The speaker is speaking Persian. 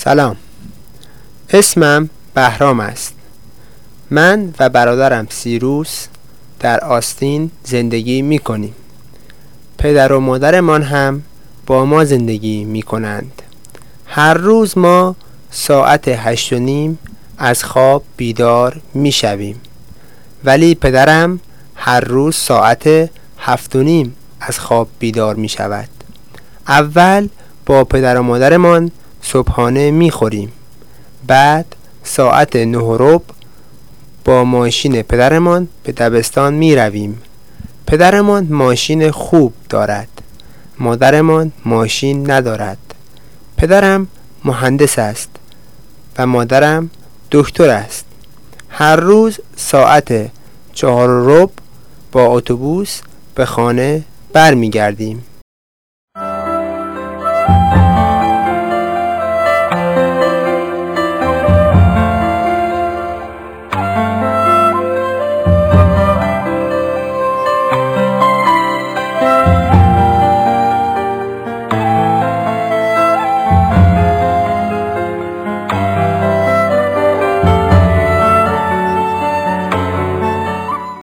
سلام، اسمم بهرام است. من و برادرم سیروس در آستین زندگی می کنیم. پدر و مادرمان هم با ما زندگی می کنند. هر روز ما ساعت 8:30 از خواب بیدار می شویم، ولی پدرم هر روز ساعت 7:30 از خواب بیدار می شود. اول با پدر و مادرمان صبحانه می خوریم. بعد ساعت 9:15 با ماشین پدرمان به دبستان می رویم. پدرمان ماشین خوب دارد، مادرمان ماشین ندارد. پدرم مهندس است و مادرم دکتر است. هر روز ساعت 4:15 با اتوبوس به خانه برمی گردیم.